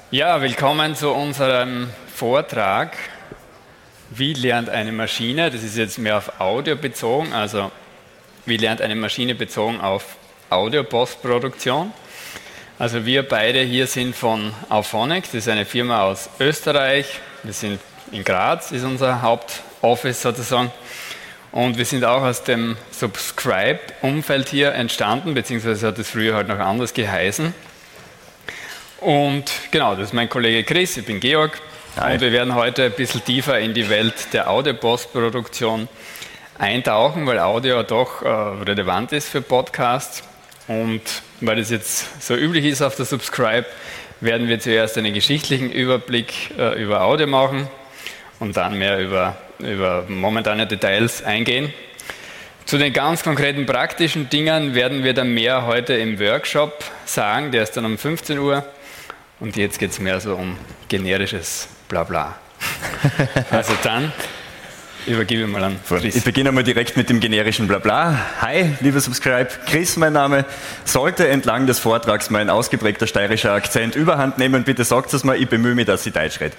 Ja, willkommen zu unserem Vortrag. Wie lernt eine Maschine? Das ist jetzt mehr auf Audio bezogen, also wie lernt eine Maschine bezogen auf Audio-Postproduktion? Also wir beide hier sind von Auphonic, das ist eine Firma aus Österreich. Wir sind in Graz, ist unser Hauptoffice sozusagen. Und wir sind auch aus dem Subscribe-Umfeld hier entstanden, beziehungsweise hat es früher halt noch anders geheißen. Und genau, das ist mein Kollege Chris, ich bin Georg. Hi. Und wir werden heute ein bisschen tiefer in die Welt der Audio-Postproduktion eintauchen, weil Audio doch relevant ist für Podcasts. Und weil das jetzt so üblich ist auf der Subscribe, werden wir zuerst einen geschichtlichen Überblick über Audio machen und dann mehr über momentane Details eingehen. Zu den ganz konkreten praktischen Dingen werden wir dann mehr heute im Workshop sagen, der ist dann um 15 Uhr. Und jetzt geht es mehr so um generisches Blabla. Also dann übergebe ich mal an Chris. Ich beginne mal direkt mit dem generischen Blabla. Hi, liebe Subscribe, Chris mein Name. Sollte entlang des Vortrags mein ausgeprägter steirischer Akzent überhand nehmen, bitte sagt es mal, ich bemühe mich, dass ich Deutsch rede.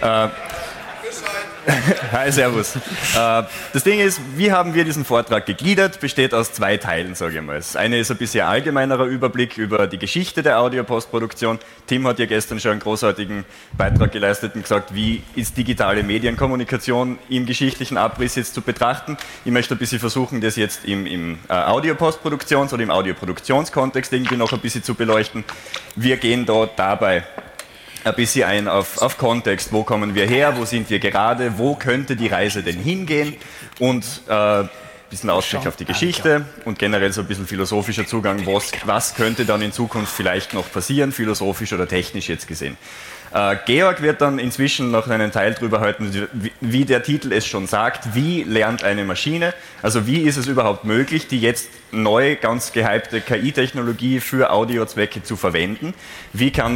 Hi, servus. Das Ding ist, wie haben wir diesen Vortrag gegliedert? Besteht aus zwei Teilen, sage ich mal. Das eine ist ein bisschen allgemeinerer Überblick über die Geschichte der Audio-Postproduktion. Tim hat ja gestern schon einen großartigen Beitrag geleistet und gesagt, wie ist digitale Medienkommunikation im geschichtlichen Abriss jetzt zu betrachten. Ich möchte ein bisschen versuchen, das jetzt im Audio-Postproduktions- oder im Audioproduktionskontext irgendwie noch ein bisschen zu beleuchten. Wir gehen dabei ein bisschen ein auf Kontext, wo kommen wir her, wo sind wir gerade, wo könnte die Reise denn hingehen und ein bisschen Ausblick auf die Geschichte und generell so ein bisschen philosophischer Zugang, was könnte dann in Zukunft vielleicht noch passieren, philosophisch oder technisch jetzt gesehen. Georg wird dann inzwischen noch einen Teil darüber halten, wie der Titel es schon sagt, wie lernt eine Maschine, also wie ist es überhaupt möglich, die jetzt neu, ganz gehypte KI-Technologie für Audiozwecke zu verwenden, wie kann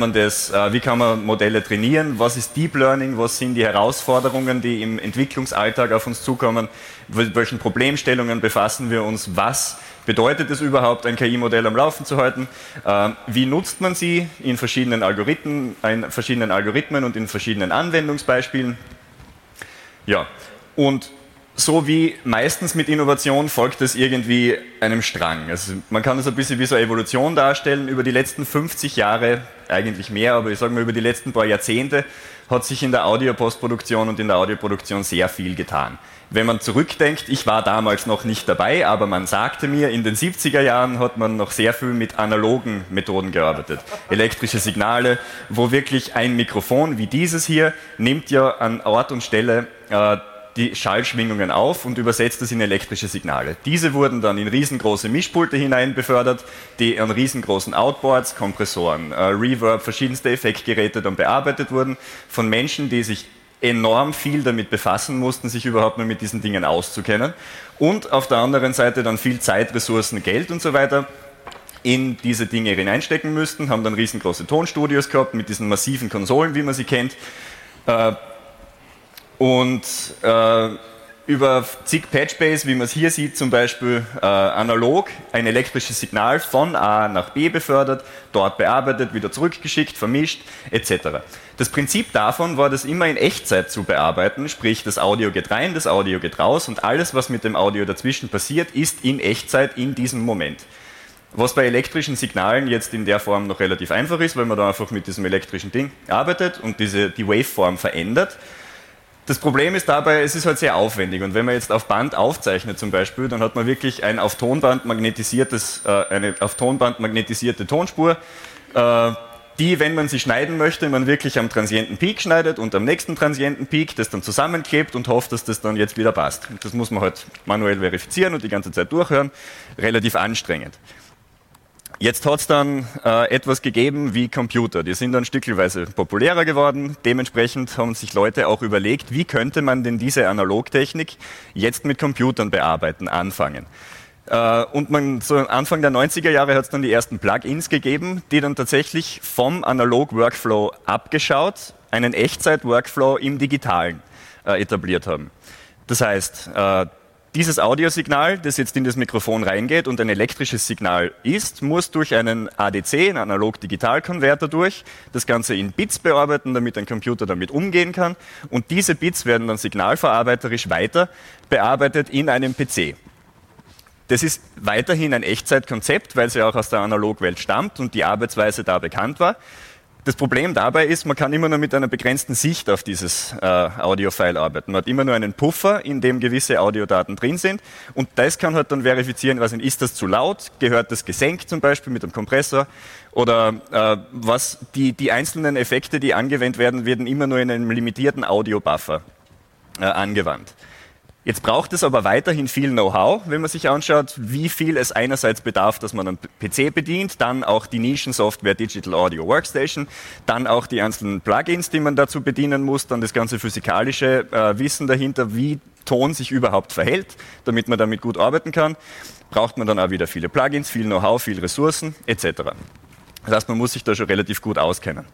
man Modelle trainieren, was ist Deep Learning, was sind die Herausforderungen, die im Entwicklungsalltag auf uns zukommen, mit welchen Problemstellungen befassen wir uns, was bedeutet es überhaupt, ein KI-Modell am Laufen zu halten? Wie nutzt man sie in verschiedenen Algorithmen und in verschiedenen Anwendungsbeispielen? Ja, und so wie meistens mit Innovation folgt es irgendwie einem Strang. Also man kann es ein bisschen wie so eine Evolution darstellen. Über die letzten 50 Jahre, eigentlich mehr, aber ich sage mal über die letzten paar Jahrzehnte, hat sich in der Audio-Postproduktion und in der Audioproduktion sehr viel getan. Wenn man zurückdenkt, ich war damals noch nicht dabei, aber man sagte mir, in den 70er Jahren hat man noch sehr viel mit analogen Methoden gearbeitet. Elektrische Signale, wo wirklich ein Mikrofon wie dieses hier nimmt ja an Ort und Stelle die Schallschwingungen auf und übersetzt es in elektrische Signale. Diese wurden dann in riesengroße Mischpulte hinein befördert, die an riesengroßen Outboards, Kompressoren, Reverb, verschiedenste Effektgeräte dann bearbeitet wurden von Menschen, die sich enorm viel damit befassen mussten, sich überhaupt nur mit diesen Dingen auszukennen und auf der anderen Seite dann viel Zeit, Ressourcen, Geld und so weiter in diese Dinge hineinstecken müssten, haben dann riesengroße Tonstudios gehabt mit diesen massiven Konsolen, wie man sie kennt, über zig Patchbays, wie man es hier sieht, zum Beispiel analog ein elektrisches Signal von A nach B befördert, dort bearbeitet, wieder zurückgeschickt, vermischt, etc. Das Prinzip davon war, das immer in Echtzeit zu bearbeiten, sprich das Audio geht rein, das Audio geht raus und alles, was mit dem Audio dazwischen passiert, ist in Echtzeit in diesem Moment. Was bei elektrischen Signalen jetzt in der Form noch relativ einfach ist, weil man da einfach mit diesem elektrischen Ding arbeitet und die Waveform verändert. Das Problem ist dabei, es ist halt sehr aufwendig und wenn man jetzt auf Band aufzeichnet zum Beispiel, dann hat man wirklich eine auf Tonband magnetisierte Tonspur, die, wenn man sie schneiden möchte, man wirklich am transienten Peak schneidet und am nächsten transienten Peak das dann zusammenklebt und hofft, dass das dann jetzt wieder passt. Und das muss man halt manuell verifizieren und die ganze Zeit durchhören. Relativ anstrengend. Jetzt hat es dann etwas gegeben wie Computer. Die sind dann stückelweise populärer geworden. Dementsprechend haben sich Leute auch überlegt, wie könnte man denn diese Analogtechnik jetzt mit Computern bearbeiten, anfangen. Und so Anfang der 90er Jahre hat es dann die ersten Plugins gegeben, die dann tatsächlich vom Analog-Workflow abgeschaut, einen Echtzeit-Workflow im Digitalen etabliert haben. Das heißt, Dieses Audiosignal, das jetzt in das Mikrofon reingeht und ein elektrisches Signal ist, muss durch einen ADC, einen Analog-Digital-Konverter durch, das Ganze in Bits bearbeiten, damit ein Computer damit umgehen kann. Und diese Bits werden dann signalverarbeiterisch weiter bearbeitet in einem PC. Das ist weiterhin ein Echtzeitkonzept, weil es ja auch aus der Analogwelt stammt und die Arbeitsweise da bekannt war. Das Problem dabei ist, man kann immer nur mit einer begrenzten Sicht auf dieses Audio-File arbeiten. Man hat immer nur einen Puffer, in dem gewisse Audiodaten drin sind und das kann halt dann verifizieren, ist das zu laut, gehört das gesenkt zum Beispiel mit einem Kompressor oder was die einzelnen Effekte, die angewendet werden immer nur in einem limitierten Audio-Buffer angewandt. Jetzt braucht es aber weiterhin viel Know-how, wenn man sich anschaut, wie viel es einerseits bedarf, dass man einen PC bedient, dann auch die Nischensoftware Digital Audio Workstation, dann auch die einzelnen Plugins, die man dazu bedienen muss, dann das ganze physikalische Wissen dahinter, wie Ton sich überhaupt verhält, damit man damit gut arbeiten kann, braucht man dann auch wieder viele Plugins, viel Know-how, viel Ressourcen etc. Das heißt, man muss sich da schon relativ gut auskennen.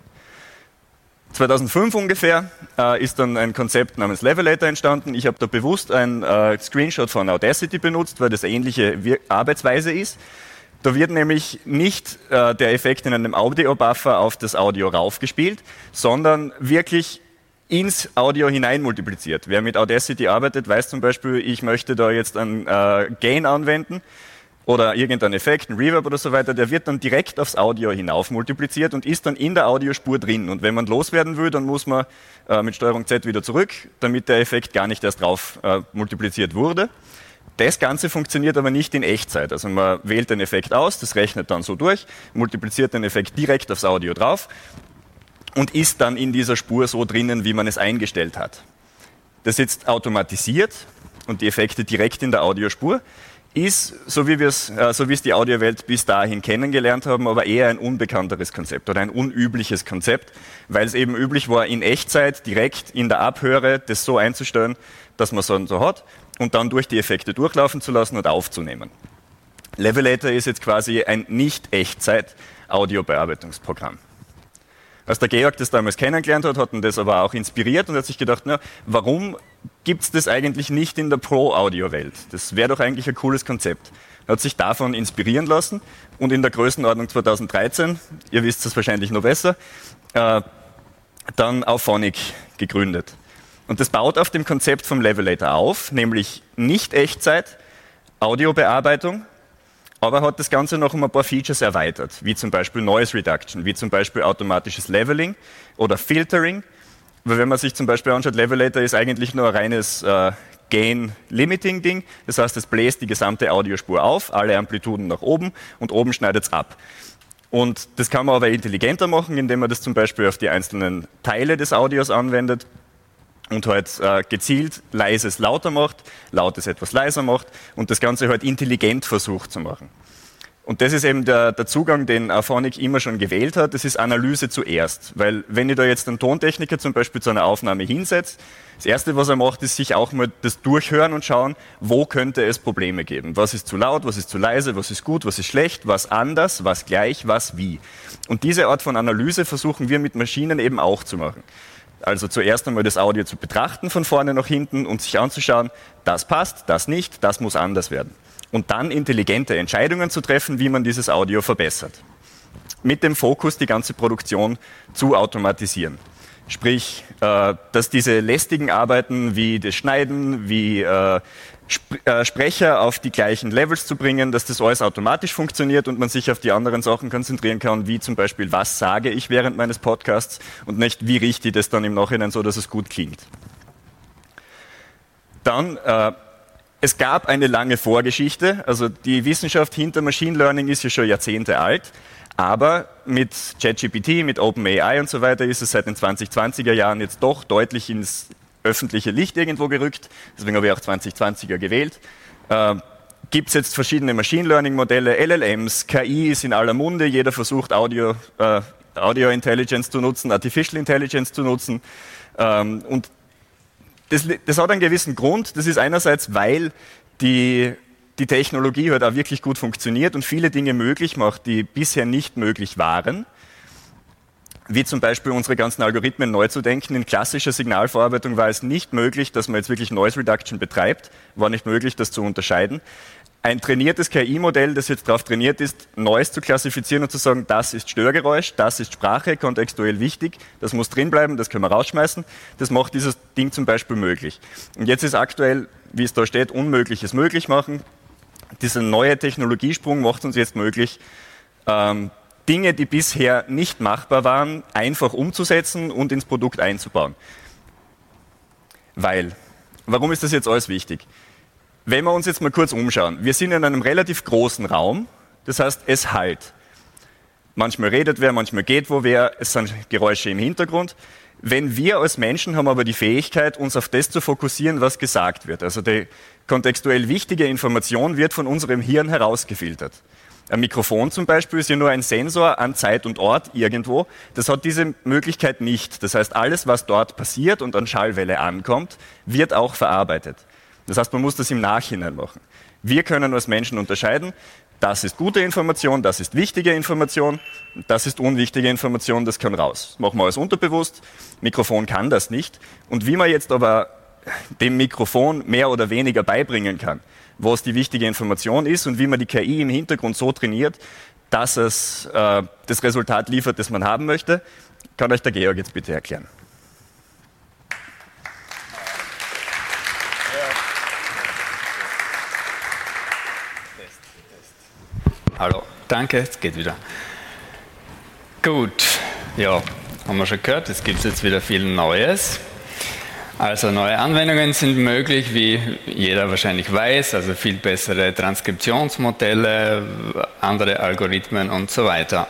2005 ungefähr ist dann ein Konzept namens Levelator entstanden. Ich habe da bewusst ein Screenshot von Audacity benutzt, weil das eine ähnliche Arbeitsweise ist. Da wird nämlich nicht der Effekt in einem Audio-Buffer auf das Audio raufgespielt, sondern wirklich ins Audio hinein multipliziert. Wer mit Audacity arbeitet, weiß zum Beispiel, ich möchte da jetzt einen Gain anwenden oder irgendeinen Effekt, einen Reverb oder so weiter, der wird dann direkt aufs Audio hinauf multipliziert und ist dann in der Audiospur drin. Und wenn man loswerden will, dann muss man mit Steuerung Z wieder zurück, damit der Effekt gar nicht erst drauf multipliziert wurde. Das Ganze funktioniert aber nicht in Echtzeit. Also man wählt den Effekt aus, das rechnet dann so durch, multipliziert den Effekt direkt aufs Audio drauf und ist dann in dieser Spur so drinnen, wie man es eingestellt hat. Das ist jetzt automatisiert und die Effekte direkt in der Audiospur. Ist, so wie es die Audiowelt bis dahin kennengelernt haben, aber eher ein unbekannteres Konzept oder ein unübliches Konzept, weil es eben üblich war, in Echtzeit direkt in der Abhöre das so einzustellen, dass man so hat und dann durch die Effekte durchlaufen zu lassen und aufzunehmen. Levelator ist jetzt quasi ein Nicht-Echtzeit-Audiobearbeitungsprogramm. Als der Georg das damals kennengelernt hat ihn das aber auch inspiriert und hat sich gedacht, warum gibt es das eigentlich nicht in der Pro-Audio-Welt? Das wäre doch eigentlich ein cooles Konzept. Er hat sich davon inspirieren lassen und in der Größenordnung 2013, ihr wisst es wahrscheinlich noch besser, dann Auphonic gegründet. Und das baut auf dem Konzept vom Levelator auf, nämlich nicht Echtzeit, Audiobearbeitung, aber hat das Ganze noch um ein paar Features erweitert, wie zum Beispiel Noise Reduction, wie zum Beispiel automatisches Leveling oder Filtering. Weil wenn man sich zum Beispiel anschaut, Levelator ist eigentlich nur ein reines Gain-Limiting-Ding. Das heißt, es bläst die gesamte Audiospur auf, alle Amplituden nach oben und oben schneidet es ab. Und das kann man aber intelligenter machen, indem man das zum Beispiel auf die einzelnen Teile des Audios anwendet und halt gezielt Leises lauter macht, Lautes etwas leiser macht und das Ganze halt intelligent versucht zu machen. Und das ist eben der Zugang, den Auphonic immer schon gewählt hat, das ist Analyse zuerst. Weil wenn ich da jetzt einen Tontechniker zum Beispiel zu einer Aufnahme hinsetze, das Erste, was er macht, ist sich auch mal das durchhören und schauen, wo könnte es Probleme geben. Was ist zu laut, was ist zu leise, was ist gut, was ist schlecht, was anders, was gleich, was wie. Und diese Art von Analyse versuchen wir mit Maschinen eben auch zu machen. Also zuerst einmal das Audio zu betrachten, von vorne nach hinten und sich anzuschauen, das passt, das nicht, das muss anders werden. Und dann intelligente Entscheidungen zu treffen, wie man dieses Audio verbessert. Mit dem Fokus, die ganze Produktion zu automatisieren. Sprich, dass diese lästigen Arbeiten wie das Schneiden, wie Sprecher auf die gleichen Levels zu bringen, dass das alles automatisch funktioniert und man sich auf die anderen Sachen konzentrieren kann, wie zum Beispiel, was sage ich während meines Podcasts und nicht, wie richte ich das dann im Nachhinein so, dass es gut klingt. Dann, es gab eine lange Vorgeschichte, also die Wissenschaft hinter Machine Learning ist ja schon Jahrzehnte alt, aber mit ChatGPT, mit OpenAI und so weiter ist es seit den 2020er Jahren jetzt doch deutlich ins öffentliche Licht irgendwo gerückt, deswegen habe ich auch 2020er gewählt. Gibt es jetzt verschiedene Machine Learning Modelle, LLMs, KI ist in aller Munde, jeder versucht Audio Intelligence zu nutzen, Artificial Intelligence zu nutzen und das hat einen gewissen Grund, das ist einerseits, weil die Technologie halt auch wirklich gut funktioniert und viele Dinge möglich macht, die bisher nicht möglich waren. wie zum Beispiel unsere ganzen Algorithmen neu zu denken. In klassischer Signalverarbeitung war es nicht möglich, dass man jetzt wirklich Noise Reduction betreibt, war nicht möglich, das zu unterscheiden. Ein trainiertes KI-Modell, das jetzt darauf trainiert ist, Noise zu klassifizieren und zu sagen, das ist Störgeräusch, das ist Sprache, kontextuell wichtig, das muss drinbleiben, das können wir rausschmeißen, das macht dieses Ding zum Beispiel möglich. Und jetzt ist aktuell, wie es da steht, Unmögliches möglich machen. Dieser neue Technologiesprung macht uns jetzt möglich, Dinge, die bisher nicht machbar waren, einfach umzusetzen und ins Produkt einzubauen. Warum ist das jetzt alles wichtig? Wenn wir uns jetzt mal kurz umschauen, wir sind in einem relativ großen Raum, das heißt, es hallt. Manchmal redet wer, manchmal geht wo wer, es sind Geräusche im Hintergrund. Wenn wir als Menschen haben aber die Fähigkeit, uns auf das zu fokussieren, was gesagt wird. Also die kontextuell wichtige Information wird von unserem Hirn herausgefiltert. Ein Mikrofon zum Beispiel ist ja nur ein Sensor an Zeit und Ort irgendwo. Das hat diese Möglichkeit nicht. Das heißt, alles, was dort passiert und an Schallwelle ankommt, wird auch verarbeitet. Das heißt, man muss das im Nachhinein machen. Wir können als Menschen unterscheiden, das ist gute Information, das ist wichtige Information, das ist unwichtige Information, das kann raus. Das machen wir alles unterbewusst. Mikrofon kann das nicht. Und wie man jetzt aber dem Mikrofon mehr oder weniger beibringen kann, was die wichtige Information ist und wie man die KI im Hintergrund so trainiert, dass es das Resultat liefert, das man haben möchte, kann euch der Georg jetzt bitte erklären. Hallo, danke, es geht wieder. Gut, ja, haben wir schon gehört, es gibt jetzt wieder viel Neues. Also neue Anwendungen sind möglich, wie jeder wahrscheinlich weiß, also viel bessere Transkriptionsmodelle, andere Algorithmen und so weiter.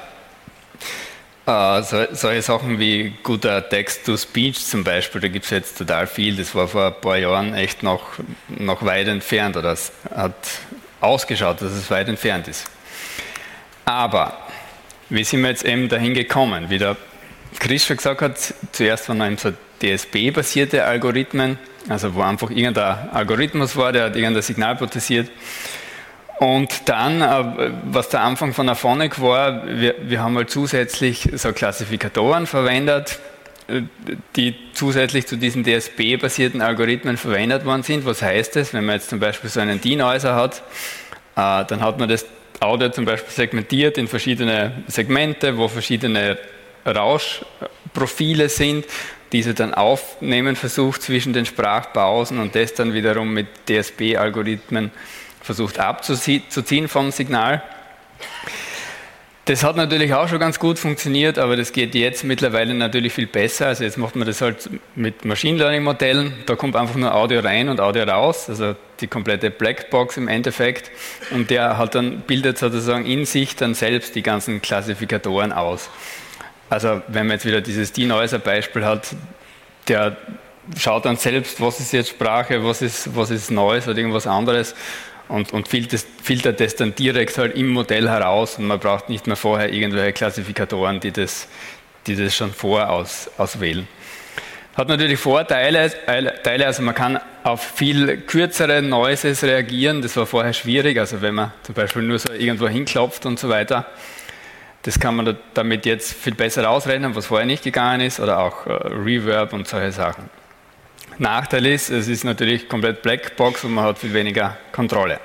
Solche Sachen wie guter Text-to-Speech zum Beispiel, da gibt es jetzt total viel, das war vor ein paar Jahren echt noch weit entfernt oder es hat ausgeschaut, dass es weit entfernt ist. Aber wie sind wir jetzt eben dahin gekommen? Wie der Chris schon gesagt hat, zuerst waren eben so DSP-basierte Algorithmen, also wo einfach irgendein Algorithmus war, der hat irgendein Signal prozessiert. Und dann, was der Anfang von Aphonic war, wir haben halt zusätzlich so Klassifikatoren verwendet, die zusätzlich zu diesen DSP-basierten Algorithmen verwendet worden sind. Was heißt das? Wenn man jetzt zum Beispiel so einen Denoiser hat, dann hat man das Audio zum Beispiel segmentiert in verschiedene Segmente, wo verschiedene Rauschprofile sind, diese dann aufnehmen versucht zwischen den Sprachpausen und das dann wiederum mit DSP-Algorithmen versucht abzuziehen vom Signal. Das hat natürlich auch schon ganz gut funktioniert, aber das geht jetzt mittlerweile natürlich viel besser. Also jetzt macht man das halt mit Machine Learning Modellen. Da kommt einfach nur Audio rein und Audio raus, also die komplette Blackbox im Endeffekt. Und der hat dann, bildet sozusagen in sich dann selbst die ganzen Klassifikatoren aus. Also wenn man jetzt wieder dieses Denoiser-Beispiel hat, der schaut dann selbst, was ist jetzt Sprache, was ist Noise oder irgendwas anderes. Und filtert das dann direkt halt im Modell heraus und man braucht nicht mehr vorher irgendwelche Klassifikatoren, die das schon auswählen. Hat natürlich Vorteile, also man kann auf viel kürzere Noises reagieren, das war vorher schwierig, also wenn man zum Beispiel nur so irgendwo hinklopft und so weiter, das kann man damit jetzt viel besser ausrechnen, was vorher nicht gegangen ist, oder auch Reverb und solche Sachen. Nachteil ist, es ist natürlich komplett Blackbox und man hat viel weniger Kontrolle.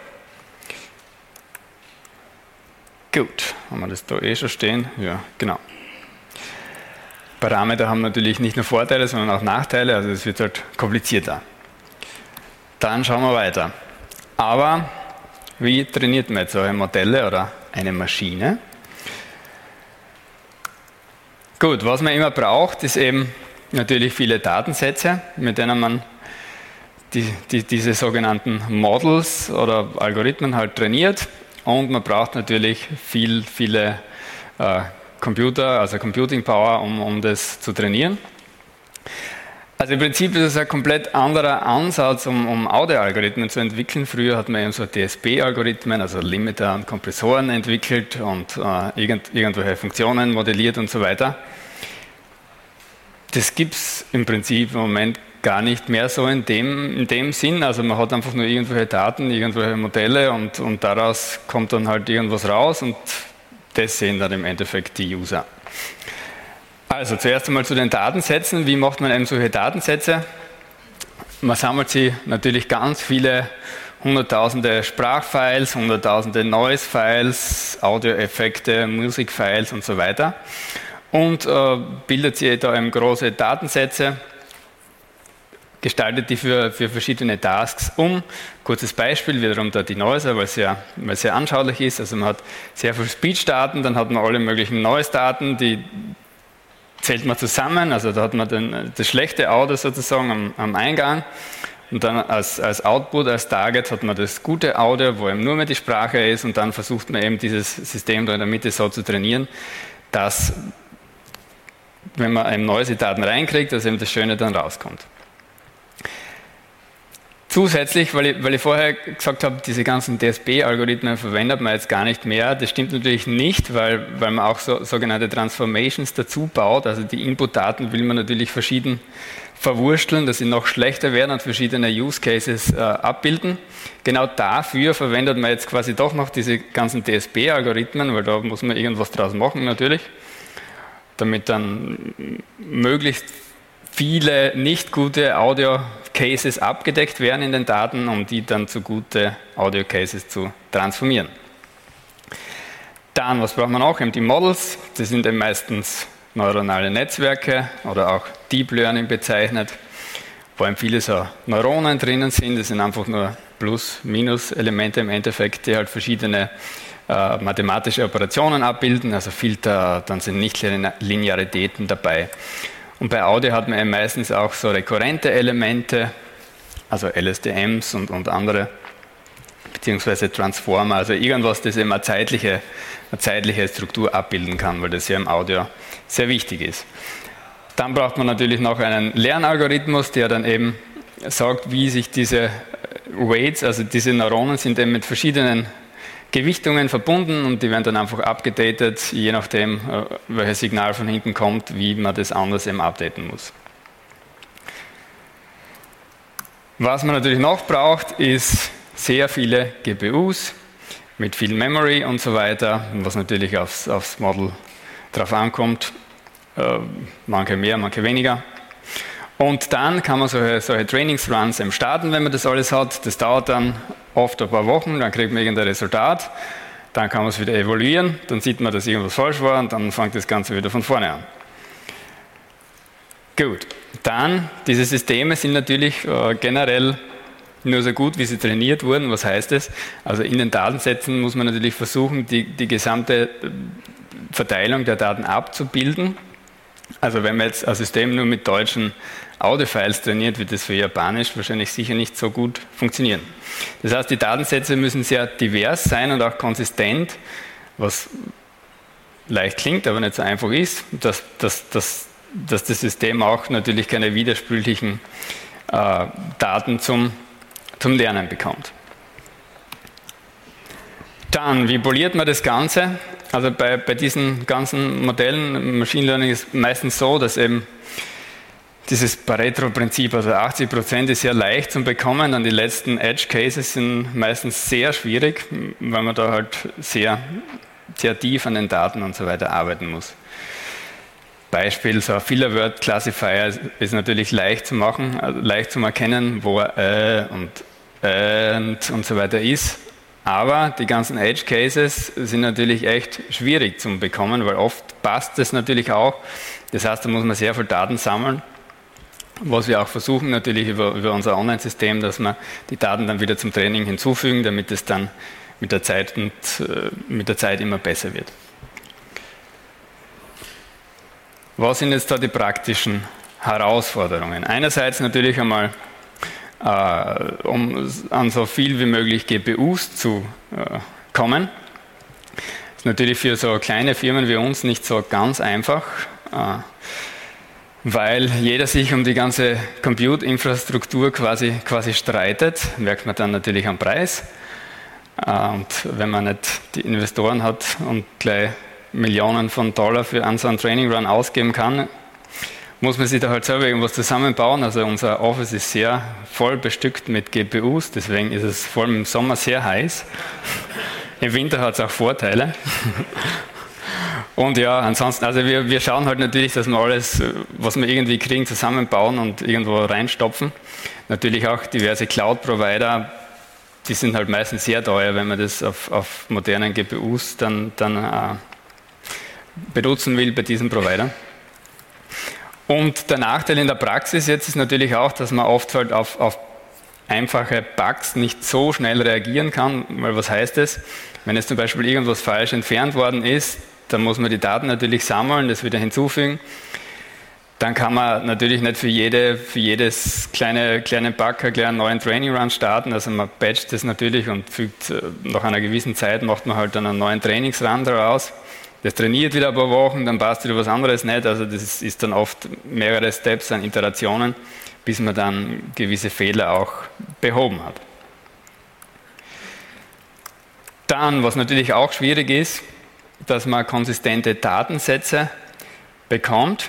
Gut, haben wir das da schon stehen? Ja, genau. Parameter haben natürlich nicht nur Vorteile, sondern auch Nachteile, also es wird halt komplizierter. Dann schauen wir weiter. Aber wie trainiert man jetzt solche Modelle oder eine Maschine? Gut, was man immer braucht, ist eben natürlich viele Datensätze, mit denen man diese sogenannten Models oder Algorithmen halt trainiert. Und man braucht natürlich viele Computer, also Computing Power, um das zu trainieren. Also im Prinzip ist es ein komplett anderer Ansatz, um Audio-Algorithmen zu entwickeln. Früher hat man eben so DSP-Algorithmen, also Limiter und Kompressoren entwickelt und irgendwelche Funktionen modelliert und so weiter. Das gibt es im Prinzip im Moment gar nicht mehr so in dem Sinn. Also man hat einfach nur irgendwelche Daten, irgendwelche Modelle und daraus kommt dann halt irgendwas raus und das sehen dann im Endeffekt die User. Also zuerst einmal zu den Datensätzen. Wie macht man eben solche Datensätze? Man sammelt sie natürlich ganz viele hunderttausende Sprachfiles, hunderttausende Noise-Files, Audioeffekte, Musikfiles und so weiter und bildet sie da eben große Datensätze, gestaltet die für verschiedene Tasks um. Kurzes Beispiel, wiederum da die Noise, weil es sehr anschaulich ist. Also man hat sehr viel Speech-Daten, dann hat man alle möglichen Noise-Daten, die zählt man zusammen, also da hat man das schlechte Audio sozusagen am Eingang und dann als Output, als Target hat man das gute Audio, wo eben nur mehr die Sprache ist und dann versucht man eben dieses System da in der Mitte so zu trainieren, dass, wenn man eben Noise-Daten reinkriegt, dass eben das Schöne dann rauskommt. Zusätzlich, weil ich vorher gesagt habe, diese ganzen DSP-Algorithmen verwendet man jetzt gar nicht mehr. Das stimmt natürlich nicht, weil man auch sogenannte Transformations dazu baut. Also die Input-Daten will man natürlich verschieden verwursteln, dass sie noch schlechter werden und verschiedene Use Cases abbilden. Genau dafür verwendet man jetzt quasi doch noch diese ganzen DSP-Algorithmen, weil da muss man irgendwas draus machen natürlich, damit dann möglichst viele nicht gute Audio-Cases abgedeckt werden in den Daten, um die dann zu gute Audio-Cases zu transformieren. Dann, was braucht man auch? Eben die Models, das sind eben meistens neuronale Netzwerke oder auch Deep Learning bezeichnet, wo eben viele so Neuronen drinnen sind, das sind einfach nur Plus-Minus-Elemente im Endeffekt, die halt verschiedene mathematische Operationen abbilden, also Filter, dann sind Nichtlinearitäten dabei. Und bei Audio hat man eben meistens auch so rekurrente Elemente, also LSTMs und andere, beziehungsweise Transformer, also irgendwas, das eben eine zeitliche Struktur abbilden kann, weil das ja im Audio sehr wichtig ist. Dann braucht man natürlich noch einen Lernalgorithmus, der dann eben sagt, wie sich diese Weights, also diese Neuronen sind eben mit verschiedenen Gewichtungen verbunden und die werden dann einfach abgedatet, je nachdem, welches Signal von hinten kommt, wie man das anders eben updaten muss. Was man natürlich noch braucht, ist sehr viele GPUs mit viel Memory und so weiter, was natürlich aufs Model drauf ankommt, manche mehr, manche weniger. Und dann kann man solche Trainingsruns eben starten, wenn man das alles hat. Das dauert dann oft ein paar Wochen, dann kriegt man irgendein Resultat, dann kann man es wieder evaluieren, dann sieht man, dass irgendwas falsch war und dann fängt das Ganze wieder von vorne an. Gut, dann, diese Systeme sind natürlich generell nur so gut, wie sie trainiert wurden. Was heißt das? Also in den Datensätzen muss man natürlich versuchen, die gesamte Verteilung der Daten abzubilden. Also wenn man jetzt ein System nur mit deutschen Audiofiles trainiert, wird das für Japanisch wahrscheinlich sicher nicht so gut funktionieren. Das heißt, die Datensätze müssen sehr divers sein und auch konsistent, was leicht klingt, aber nicht so einfach ist, dass das System auch natürlich keine widersprüchlichen Daten zum Lernen bekommt. Dann, wie poliert man das Ganze? Also bei diesen ganzen Modellen, Machine Learning ist meistens so, dass eben dieses Pareto-Prinzip, also 80% ist sehr leicht zu bekommen, dann die letzten Edge Cases sind meistens sehr schwierig, weil man da halt sehr, sehr tief an den Daten und so weiter arbeiten muss. Beispiel, so ein Filler-Word Classifier ist natürlich leicht zu machen, also leicht zu erkennen, wo und so weiter ist. Aber die ganzen Edge Cases sind natürlich echt schwierig zu bekommen, weil oft passt das natürlich auch. Das heißt, da muss man sehr viel Daten sammeln, was wir auch versuchen natürlich über unser Online-System, dass wir die Daten dann wieder zum Training hinzufügen, damit es dann mit der Zeit immer besser wird. Was sind jetzt da die praktischen Herausforderungen? Einerseits natürlich einmal, um an so viel wie möglich GPUs zu kommen. Das ist natürlich für so kleine Firmen wie uns nicht so ganz einfach, weil jeder sich um die ganze Compute-Infrastruktur quasi streitet, merkt man dann natürlich am Preis. Und wenn man nicht die Investoren hat und gleich Millionen von Dollar für so einen Training Run ausgeben kann, muss man sich da halt selber irgendwas zusammenbauen. Also unser Office ist sehr voll bestückt mit GPUs, deswegen ist es vor allem im Sommer sehr heiß. Im Winter hat es auch Vorteile. Und ja, ansonsten, also wir schauen halt natürlich, dass wir alles, was wir irgendwie kriegen, zusammenbauen und irgendwo reinstopfen. Natürlich auch diverse Cloud-Provider, die sind halt meistens sehr teuer, wenn man das auf modernen GPUs dann benutzen will bei diesen Providern. Und der Nachteil in der Praxis jetzt ist natürlich auch, dass man oft halt auf einfache Bugs nicht so schnell reagieren kann, weil was heißt das? Wenn jetzt zum Beispiel irgendwas falsch entfernt worden ist, dann muss man die Daten natürlich sammeln, das wieder hinzufügen. Dann kann man natürlich nicht für jedes kleine Bug einen kleinen neuen Training Run starten, also man patcht das natürlich und fügt nach einer gewissen Zeit, macht man halt dann einen neuen Trainingsrun daraus. Das trainiert wieder ein paar Wochen, dann passt wieder was anderes nicht, also das ist dann oft mehrere Steps an Iterationen, bis man dann gewisse Fehler auch behoben hat. Dann, was natürlich auch schwierig ist, dass man konsistente Datensätze bekommt.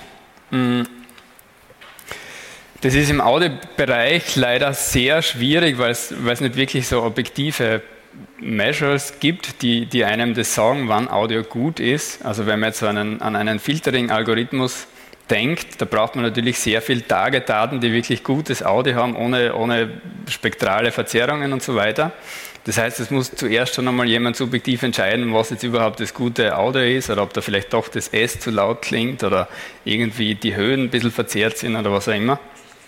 Das ist im Audiobereich leider sehr schwierig, weil es nicht wirklich so objektive Measures gibt, die einem das sagen, wann Audio gut ist. Also wenn man jetzt an einen Filtering-Algorithmus denkt, da braucht man natürlich sehr viel Tagedaten, die wirklich gutes Audio haben, ohne spektrale Verzerrungen und so weiter. Das heißt, es muss zuerst schon einmal jemand subjektiv entscheiden, was jetzt überhaupt das gute Audio ist oder ob da vielleicht doch das S zu laut klingt oder irgendwie die Höhen ein bisschen verzerrt sind oder was auch immer.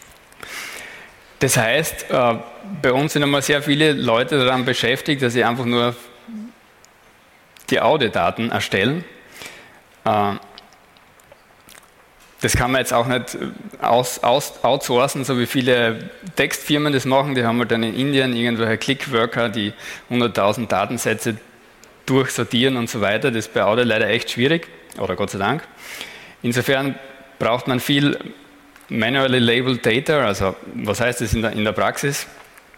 Das heißt, bei uns sind einmal sehr viele Leute daran beschäftigt, dass sie einfach nur die Audiodaten erstellen. Das kann man jetzt auch nicht outsourcen, so wie viele Textfirmen das machen. Die haben halt dann in Indien irgendwelche Clickworker, die 100.000 Datensätze durchsortieren und so weiter. Das ist bei Audio leider echt schwierig, oder Gott sei Dank. Insofern braucht man viel manually labeled data, also was heißt das in der Praxis?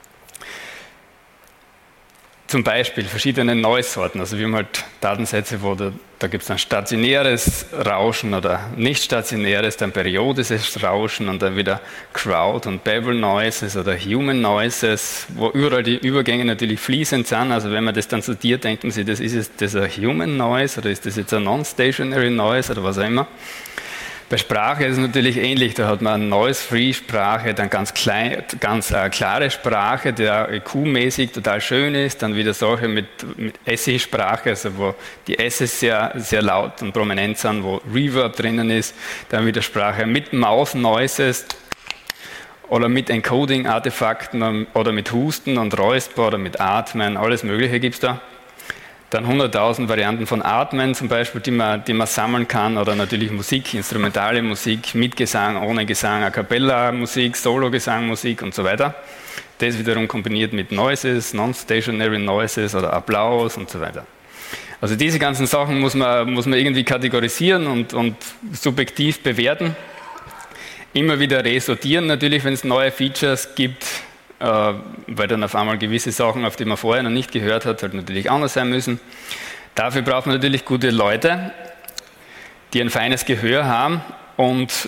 Zum Beispiel verschiedene Noise-Sorten. Also wir haben halt Datensätze, wo da gibt es dann stationäres Rauschen oder nicht stationäres, dann periodisches Rauschen und dann wieder Crowd- und Babble-Noises oder Human Noises, wo überall die Übergänge natürlich fließend sind. Also wenn man das dann sortiert, denkt man sich, ist das ein Human Noise oder ist das jetzt ein Non-Stationary Noise oder was auch immer. Bei Sprache ist es natürlich ähnlich, da hat man Noise-Free-Sprache, dann ganz klare Sprache, die EQ-mäßig total schön ist, dann wieder solche mit Essay-Sprache, also wo die S's sehr, sehr laut und prominent sind, wo Reverb drinnen ist, dann wieder Sprache mit Mouth-Noises oder mit Encoding-Artefakten oder mit Husten und Räusper oder mit Atmen, alles Mögliche gibt es da. Dann 100.000 Varianten von Atmen zum Beispiel, die man sammeln kann, oder natürlich Musik, instrumentale Musik, mit Gesang, ohne Gesang, A Cappella Musik, Solo-Gesang Musik und so weiter. Das wiederum kombiniert mit Noises, Non-Stationary Noises oder Applaus und so weiter. Also diese ganzen Sachen muss man irgendwie kategorisieren und subjektiv bewerten. Immer wieder resortieren natürlich, wenn es neue Features gibt, weil dann auf einmal gewisse Sachen, auf die man vorher noch nicht gehört hat, halt natürlich anders sein müssen. Dafür braucht man natürlich gute Leute, die ein feines Gehör haben und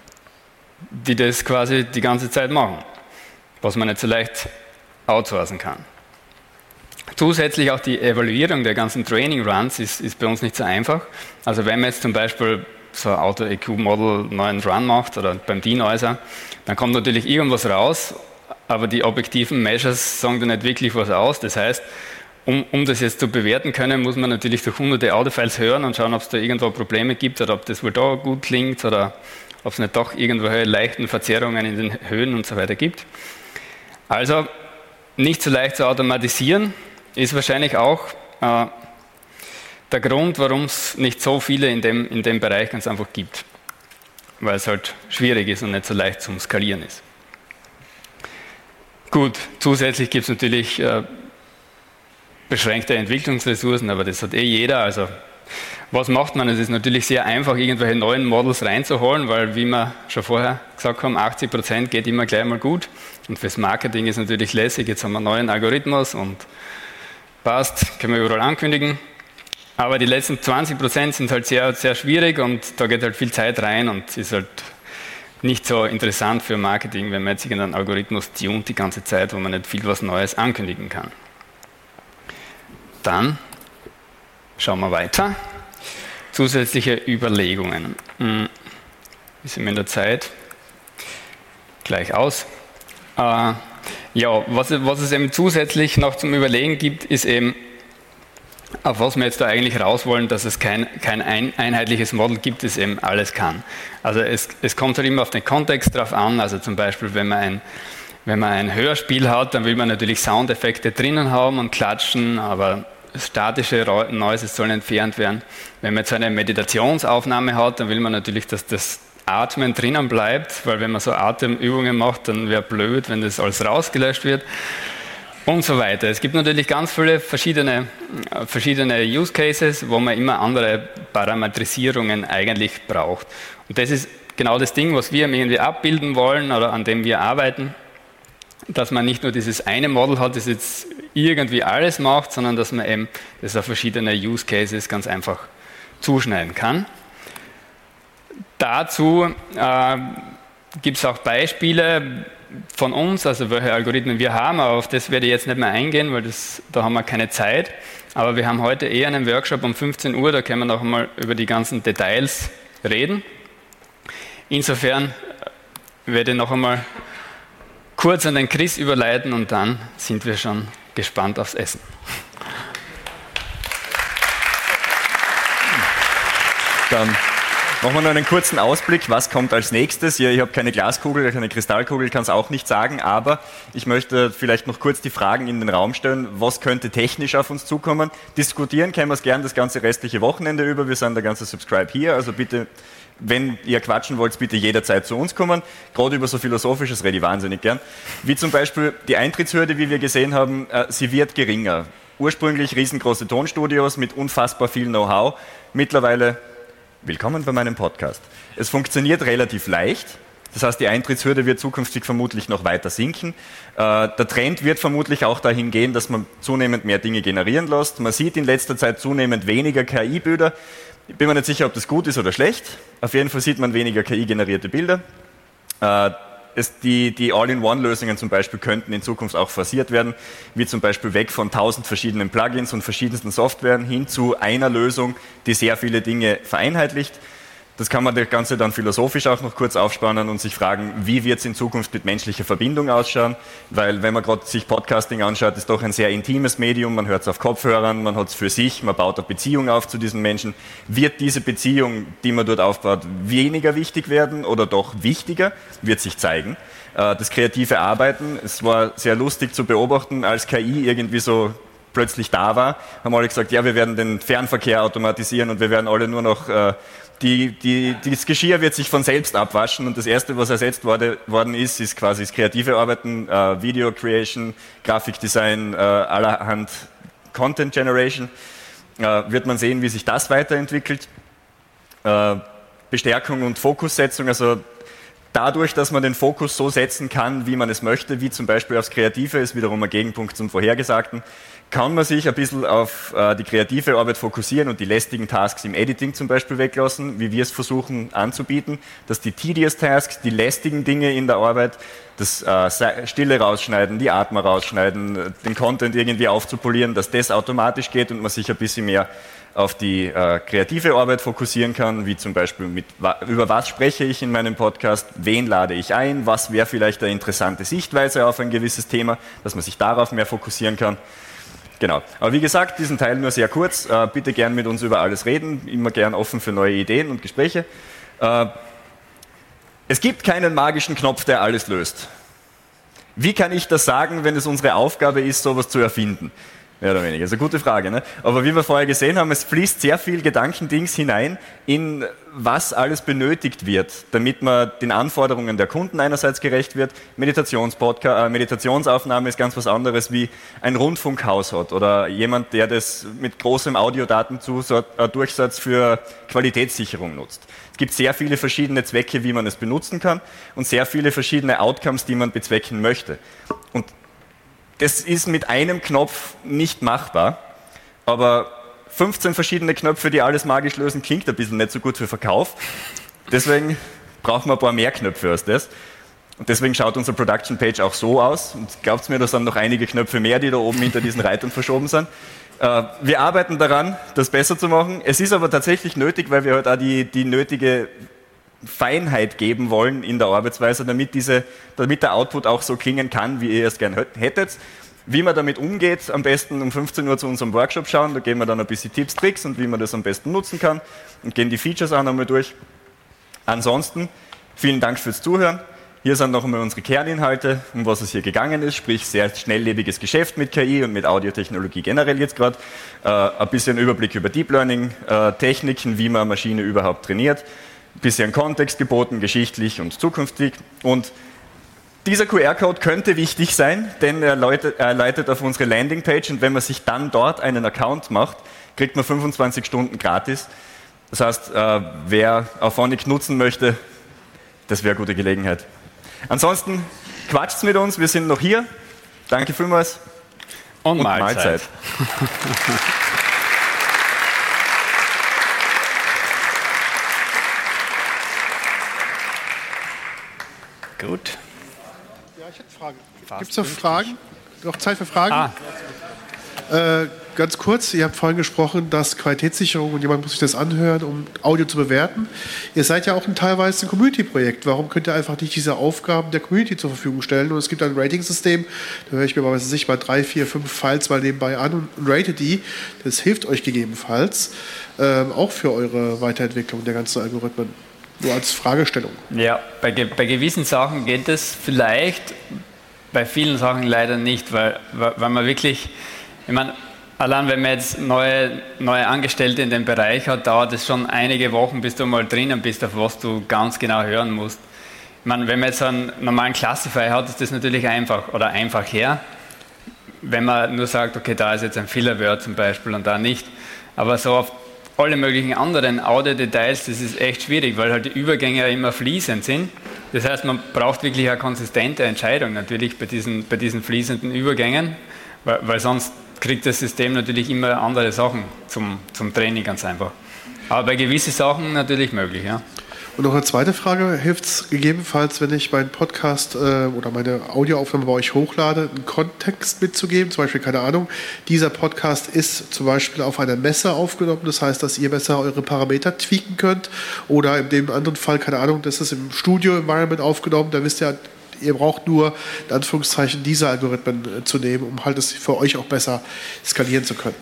die das quasi die ganze Zeit machen, was man nicht so leicht outsourcen kann. Zusätzlich auch die Evaluierung der ganzen Training Runs ist bei uns nicht so einfach. Also wenn man jetzt zum Beispiel so ein Auto-EQ-Model neuen Run macht oder beim Denoiser, dann kommt natürlich irgendwas raus, aber die objektiven Measures sagen da nicht wirklich was aus. Das heißt, um das jetzt zu bewerten können, muss man natürlich durch hunderte Audiofiles hören und schauen, ob es da irgendwo Probleme gibt oder ob das wohl da gut klingt oder ob es nicht doch irgendwelche leichten Verzerrungen in den Höhen und so weiter gibt. Also nicht so leicht zu automatisieren, ist wahrscheinlich auch der Grund, warum es nicht so viele in dem Bereich ganz einfach gibt. Weil es halt schwierig ist und nicht so leicht zum Skalieren ist. Gut, zusätzlich gibt es natürlich beschränkte Entwicklungsressourcen, aber das hat jeder. Also was macht man? Es ist natürlich sehr einfach, irgendwelche neuen Models reinzuholen, weil, wie wir schon vorher gesagt haben, 80% geht immer gleich mal gut. Und fürs Marketing ist natürlich lässig, jetzt haben wir einen neuen Algorithmus und passt, können wir überall ankündigen. Aber die letzten 20% sind halt sehr, sehr schwierig und da geht halt viel Zeit rein und ist halt nicht so interessant für Marketing, wenn man jetzt irgendeinen Algorithmus tunt die ganze Zeit, wo man nicht viel was Neues ankündigen kann. Dann schauen wir weiter. zusätzliche Überlegungen. Wie sind wir in der Zeit? Gleich aus. Ja, was es eben zusätzlich noch zum Überlegen gibt, ist eben, auf was wir jetzt da eigentlich raus wollen, dass es kein einheitliches Model gibt, das eben alles kann. Also es kommt halt immer auf den Kontext drauf an, also zum Beispiel, wenn man ein Hörspiel hat, dann will man natürlich Soundeffekte drinnen haben und klatschen, aber statische Noises sollen entfernt werden. Wenn man jetzt eine Meditationsaufnahme hat, dann will man natürlich, dass das Atmen drinnen bleibt, weil wenn man so Atemübungen macht, dann wäre blöd, wenn das alles rausgelöscht wird und so weiter. Es gibt natürlich ganz viele verschiedene Use Cases, wo man immer andere Parametrisierungen eigentlich braucht. Und das ist genau das Ding, was wir irgendwie abbilden wollen oder an dem wir arbeiten, dass man nicht nur dieses eine Model hat, das jetzt irgendwie alles macht, sondern dass man eben das auf verschiedene Use Cases ganz einfach zuschneiden kann. Dazu gibt es auch Beispiele von uns, also welche Algorithmen wir haben, aber auf das werde ich jetzt nicht mehr eingehen, weil da haben wir keine Zeit. Aber wir haben heute eher einen Workshop um 15 Uhr, da können wir noch einmal über die ganzen Details reden. Insofern werde ich noch einmal kurz an den Chris überleiten und dann sind wir schon gespannt aufs Essen. Dann machen wir noch einen kurzen Ausblick, was kommt als nächstes. Ja, ich habe keine Glaskugel, keine Kristallkugel, kann es auch nicht sagen, aber ich möchte vielleicht noch kurz die Fragen in den Raum stellen, was könnte technisch auf uns zukommen. Diskutieren können wir es gern das ganze restliche Wochenende über, wir sind der ganze Subscribe hier, also bitte, wenn ihr quatschen wollt, bitte jederzeit zu uns kommen. Gerade über so Philosophisches rede ich wahnsinnig gern. Wie zum Beispiel die Eintrittshürde, wie wir gesehen haben, sie wird geringer. Ursprünglich riesengroße Tonstudios mit unfassbar viel Know-how, mittlerweile willkommen bei meinem Podcast. Es funktioniert relativ leicht, das heißt, die Eintrittshürde wird zukünftig vermutlich noch weiter sinken. Der Trend wird vermutlich auch dahin gehen, dass man zunehmend mehr Dinge generieren lässt. Man sieht in letzter Zeit zunehmend weniger KI-Bilder. Ich bin mir nicht sicher, ob das gut ist oder schlecht. Auf jeden Fall sieht man weniger KI-generierte Bilder. Die All-in-One-Lösungen zum Beispiel könnten in Zukunft auch forciert werden, wie zum Beispiel weg von 1000 verschiedenen Plugins und verschiedensten Softwaren hin zu einer Lösung, die sehr viele Dinge vereinheitlicht. Das kann man das Ganze dann philosophisch auch noch kurz aufspannen und sich fragen, wie wird es in Zukunft mit menschlicher Verbindung ausschauen? Weil wenn man gerade sich Podcasting anschaut, ist doch ein sehr intimes Medium, man hört es auf Kopfhörern, man hat es für sich, man baut eine Beziehung auf zu diesen Menschen. Wird diese Beziehung, die man dort aufbaut, weniger wichtig werden oder doch wichtiger? Wird sich zeigen. Das kreative Arbeiten, es war sehr lustig zu beobachten, als KI irgendwie so plötzlich da war, haben alle gesagt, ja, wir werden den Fernverkehr automatisieren und wir werden alle nur noch das Geschirr wird sich von selbst abwaschen und das Erste, was ersetzt worden ist quasi das kreative Arbeiten, Video Creation, Grafikdesign, allerhand Content Generation. Wird man sehen, wie sich das weiterentwickelt. Bestärkung und Fokussetzung, also dadurch, dass man den Fokus so setzen kann, wie man es möchte, wie zum Beispiel aufs Kreative, ist wiederum ein Gegenpunkt zum Vorhergesagten, kann man sich ein bisschen auf die kreative Arbeit fokussieren und die lästigen Tasks im Editing zum Beispiel weglassen, wie wir es versuchen anzubieten, dass die tedious Tasks, die lästigen Dinge in der Arbeit, das Stille rausschneiden, die Atmer rausschneiden, den Content irgendwie aufzupolieren, dass das automatisch geht und man sich ein bisschen mehr auf die kreative Arbeit fokussieren kann, wie zum Beispiel über was spreche ich in meinem Podcast, wen lade ich ein, was wäre vielleicht eine interessante Sichtweise auf ein gewisses Thema, dass man sich darauf mehr fokussieren kann. Genau. Aber wie gesagt, diesen Teil nur sehr kurz. Bitte gern mit uns über alles reden, immer gern offen für neue Ideen und Gespräche. Es gibt keinen magischen Knopf, der alles löst. Wie kann ich das sagen, wenn es unsere Aufgabe ist, sowas zu erfinden? Mehr oder weniger. Das ist eine gute Frage. Ne? Aber wie wir vorher gesehen haben, es fließt sehr viel Gedankendings hinein in was alles benötigt wird, damit man den Anforderungen der Kunden einerseits gerecht wird. Meditationsaufnahme ist ganz was anderes wie ein Rundfunkhaus hat oder jemand, der das mit großem Audiodatendurchsatz für Qualitätssicherung nutzt. Es gibt sehr viele verschiedene Zwecke, wie man es benutzen kann und sehr viele verschiedene Outcomes, die man bezwecken möchte. Und das ist mit einem Knopf nicht machbar, aber 15 verschiedene Knöpfe, die alles magisch lösen, klingt ein bisschen nicht so gut für Verkauf. Deswegen brauchen wir ein paar mehr Knöpfe als das. Und deswegen schaut unsere Production Page auch so aus. Und glaubt mir, da sind noch einige Knöpfe mehr, die da oben hinter diesen Reitern verschoben sind. Wir arbeiten daran, das besser zu machen. Es ist aber tatsächlich nötig, weil wir halt auch die nötige Feinheit geben wollen in der Arbeitsweise, damit der Output auch so klingen kann, wie ihr es gerne hättet. Wie man damit umgeht, am besten um 15 Uhr zu unserem Workshop schauen, da geben wir dann ein bisschen Tipps, Tricks und wie man das am besten nutzen kann und gehen die Features auch nochmal durch. Ansonsten, vielen Dank fürs Zuhören. Hier sind noch einmal unsere Kerninhalte, um was es hier gegangen ist, sprich sehr schnelllebiges Geschäft mit KI und mit Audiotechnologie generell jetzt gerade. Ein bisschen Überblick über Deep Learning, Techniken, wie man eine Maschine überhaupt trainiert, ein bisschen Kontext geboten, geschichtlich und zukünftig. Und dieser QR-Code könnte wichtig sein, denn er leitet auf unsere Landingpage und wenn man sich dann dort einen Account macht, kriegt man 25 Stunden gratis. Das heißt, wer Auphonic nutzen möchte, das wäre eine gute Gelegenheit. Ansonsten quatscht's mit uns, wir sind noch hier. Danke vielmals. Und Mahlzeit. Gut. Ich hätte Fragen. Gibt es noch Fragen? Noch Zeit für Fragen? Ganz kurz, ihr habt vorhin gesprochen, dass Qualitätssicherung und jemand muss sich das anhören, um Audio zu bewerten. Ihr seid ja auch teilweise ein Community-Projekt. Warum könnt ihr einfach nicht diese Aufgaben der Community zur Verfügung stellen? Und es gibt ein Rating-System, da höre ich mir mal 3, 4, 5 Files mal nebenbei an und rate die. Das hilft euch gegebenenfalls auch für eure Weiterentwicklung der ganzen Algorithmen. Nur als Fragestellung. Ja, bei gewissen Sachen geht es vielleicht, bei vielen Sachen leider nicht, weil man wirklich, ich meine, allein wenn man jetzt neue Angestellte in dem Bereich hat, dauert es schon einige Wochen, bis du mal drinnen bist, auf was du ganz genau hören musst. Ich meine, wenn man jetzt einen normalen Classifier hat, ist das natürlich einfach oder einfach her. Wenn man nur sagt, okay, da ist jetzt ein Filler-Word zum Beispiel und da nicht. Aber so auf alle möglichen anderen Audio-Details, das ist echt schwierig, weil halt die Übergänge ja immer fließend sind. Das heißt, man braucht wirklich eine konsistente Entscheidung natürlich bei diesen fließenden Übergängen, weil sonst kriegt das System natürlich immer andere Sachen zum Training ganz einfach. Aber bei gewissen Sachen natürlich möglich, ja. Und noch eine zweite Frage, hilft es gegebenenfalls, wenn ich meinen Podcast oder meine Audioaufnahme bei euch hochlade, einen Kontext mitzugeben? Zum Beispiel, keine Ahnung, dieser Podcast ist zum Beispiel auf einer Messe aufgenommen, das heißt, dass ihr besser eure Parameter tweaken könnt. Oder in dem anderen Fall, keine Ahnung, das ist im Studio-Environment aufgenommen, da wisst ihr, ihr braucht nur, in Anführungszeichen, diese Algorithmen zu nehmen, um halt es für euch auch besser skalieren zu können.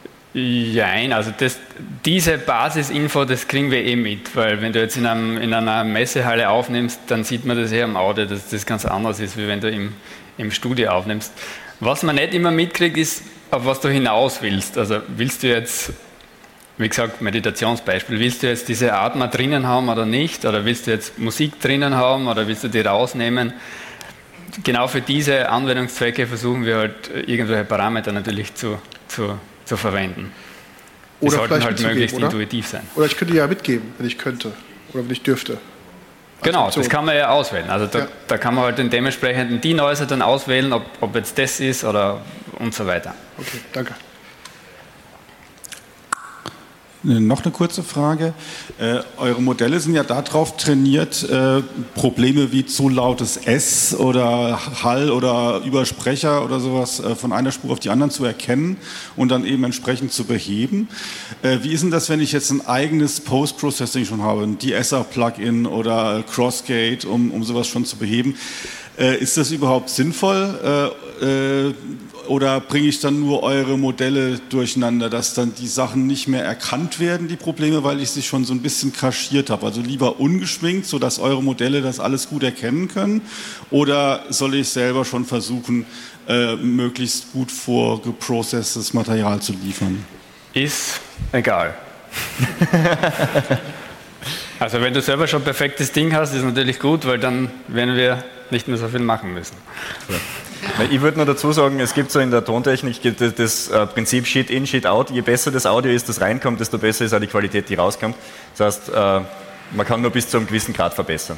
Nein, also diese Basisinfo, das kriegen wir eh mit, weil wenn du jetzt in einer Messehalle aufnimmst, dann sieht man das eher am Audio, dass das ganz anders ist, wie wenn du im Studio aufnimmst. Was man nicht immer mitkriegt, ist, auf was du hinaus willst. Also willst du jetzt, wie gesagt, Meditationsbeispiel, willst du jetzt diese Atmer drinnen haben oder nicht? Oder willst du jetzt Musik drinnen haben oder willst du die rausnehmen? Genau für diese Anwendungszwecke versuchen wir halt irgendwelche Parameter natürlich zu verwenden. Die oder sollten vielleicht halt möglichst intuitiv sein. Oder ich könnte ja mitgeben, wenn ich könnte oder wenn ich dürfte. Genau, das kann man ja auswählen. Also da kann man halt den dementsprechenden Denoiser dann auswählen, ob jetzt das ist oder und so weiter. Okay, danke. Noch eine kurze Frage. Eure Modelle sind ja darauf trainiert, Probleme wie zu lautes S oder Hall oder Übersprecher oder sowas von einer Spur auf die anderen zu erkennen und dann eben entsprechend zu beheben. Wie ist denn das, wenn ich jetzt ein eigenes Post-Processing schon habe, ein De-Esser-Plugin oder Crossgate, um sowas schon zu beheben? Ist das überhaupt sinnvoll oder bringe ich dann nur eure Modelle durcheinander, dass dann die Sachen nicht mehr erkannt werden, die Probleme, weil ich sie schon so ein bisschen kaschiert habe? Also lieber ungeschminkt, sodass eure Modelle das alles gut erkennen können? Oder soll ich selber schon versuchen, möglichst gut vorgeprocesstes Material zu liefern? Ist egal. Also wenn du selber schon ein perfektes Ding hast, ist natürlich gut, weil dann werden wir nicht mehr so viel machen müssen. Ja. Ich würde nur dazu sagen, es gibt so in der Tontechnik das Prinzip Shit in, Shit out. Je besser das Audio ist, das reinkommt, desto besser ist auch die Qualität, die rauskommt. Das heißt, man kann nur bis zu einem gewissen Grad verbessern.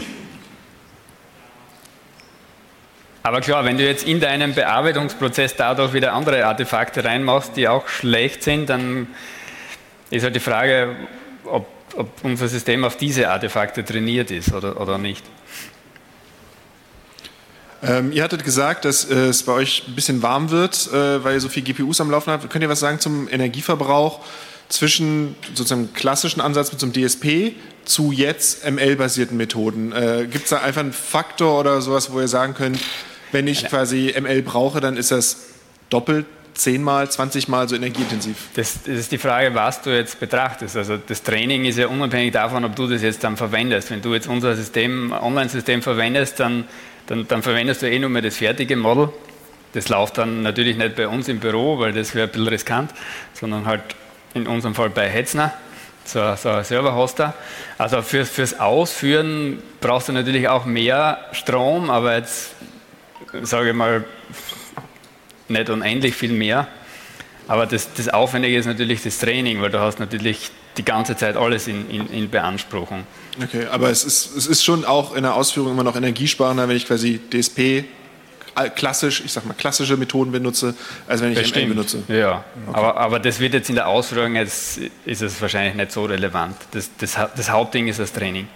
Aber klar, wenn du jetzt in deinem Bearbeitungsprozess dadurch wieder andere Artefakte reinmachst, die auch schlecht sind, dann ist halt die Frage, ob unser System auf diese Artefakte trainiert ist oder nicht. Ihr hattet gesagt, dass es bei euch ein bisschen warm wird, weil ihr so viel GPUs am Laufen habt. Könnt ihr was sagen zum Energieverbrauch zwischen sozusagen klassischen Ansatz mit so einem DSP zu jetzt ML-basierten Methoden? Gibt es da einfach einen Faktor oder sowas, wo ihr sagen könnt, wenn ich quasi ML brauche, dann ist das doppelt, 10-mal, 20-mal so energieintensiv? Das ist die Frage, was du jetzt betrachtest. Also das Training ist ja unabhängig davon, ob du das jetzt dann verwendest. Wenn du jetzt unser Online-System verwendest, dann verwendest du nur mehr das fertige Model. Das läuft dann natürlich nicht bei uns im Büro, weil das wäre ein bisschen riskant, sondern halt in unserem Fall bei Hetzner, so ein Server-Hoster. Also fürs Ausführen brauchst du natürlich auch mehr Strom, aber jetzt sage ich mal nicht unendlich viel mehr. Aber das Aufwendige ist natürlich das Training, weil du hast natürlich die ganze Zeit alles in Beanspruchung. Okay, aber es ist schon auch in der Ausführung immer noch energiesparender, wenn ich quasi DSP klassische Methoden benutze, als wenn ich ML benutze. Ja, okay. aber das wird jetzt in der Ausführung, jetzt ist es wahrscheinlich nicht so relevant. Das Hauptding ist das Training.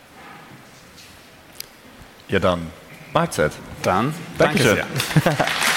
Ja, dann Mahlzeit. Dann, danke sehr.